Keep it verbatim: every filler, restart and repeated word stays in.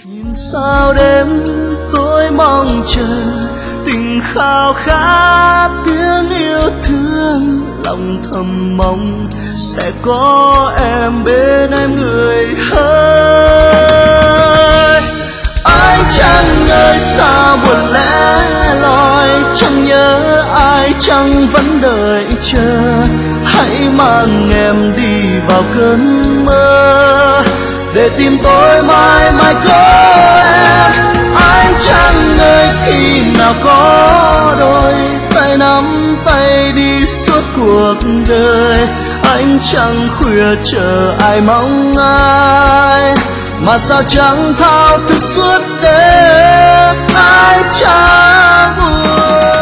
Nhìn sao đêm tôi mong chờ tình khao khát tiếng yêu thương, lòng thầm mong sẽ có em bên em người ơi. Anh chẳng ngờ sao buồn lẻ loi, chẳng nhớ ai chẳng vẫn đợi chờ. Hãy mang em đi vào cơn mơ để tìm tôi mãi mãi có em. Anh chẳng ngờ khi nào có đôi tay nắm tay đi suốt cuộc đời. Anh chẳng khuya chờ ai mong ai, mà sao chẳng thao thức suốt đêm. Anh chẳng buồn